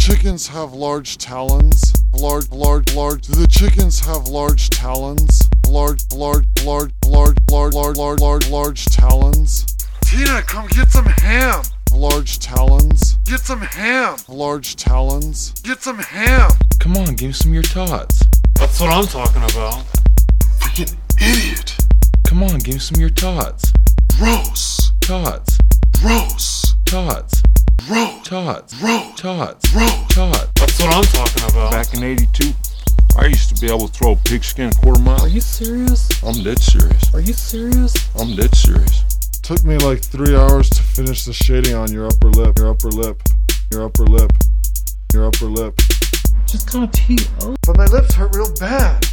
chickens have large talons? Large. Do the chickens have large talons? Large talons? Tina, come get some ham! Large talons? Get some ham! Large talons? Get some ham! Come on, give me some of your tots. That's what I'm talking about. Freaking idiot! Come on, give me some of your tots. Gross! Tots. Gross! Tots. Gross! Tots. Gross! Tots. Gross! Tots. That's what I'm talking about. Back in '82, I used to be able to throw a pigskin a quarter mile. Are you serious? I'm dead serious. Are you serious? I'm dead serious. Took me like 3 hours to finish the shading on your upper lip. Your upper lip. Your upper lip. Your upper lip. Just kind of T.O. But my lips hurt real bad.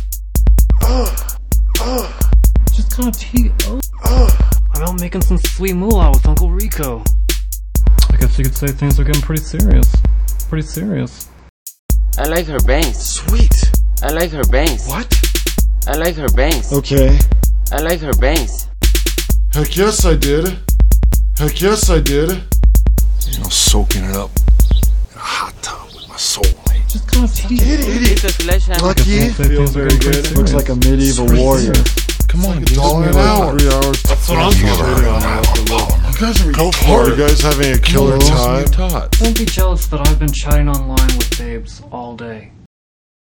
Ugh. Just kind of T.O. Ugh. I'm out making some sweet moolah with Uncle Rico. I guess you could say things are getting pretty serious. Pretty serious. I like her bangs. Sweet. I like her bangs. What? I like her bangs. Okay. I like her bangs. Heck yes I did. Heck yes I did. You know, soaking it up in a hot tub with my soulmate. Just kind of T.O. It's a sledgehammer. Lucky. Feels very good. Looks like a medieval warrior. Come on, give me $1 some of an your hour. 3 hours. That's what I'm talking about. You guys are retarded. You guys having a killer Give me some of time? your tots. Don't be jealous that I've been chatting online with babes all day.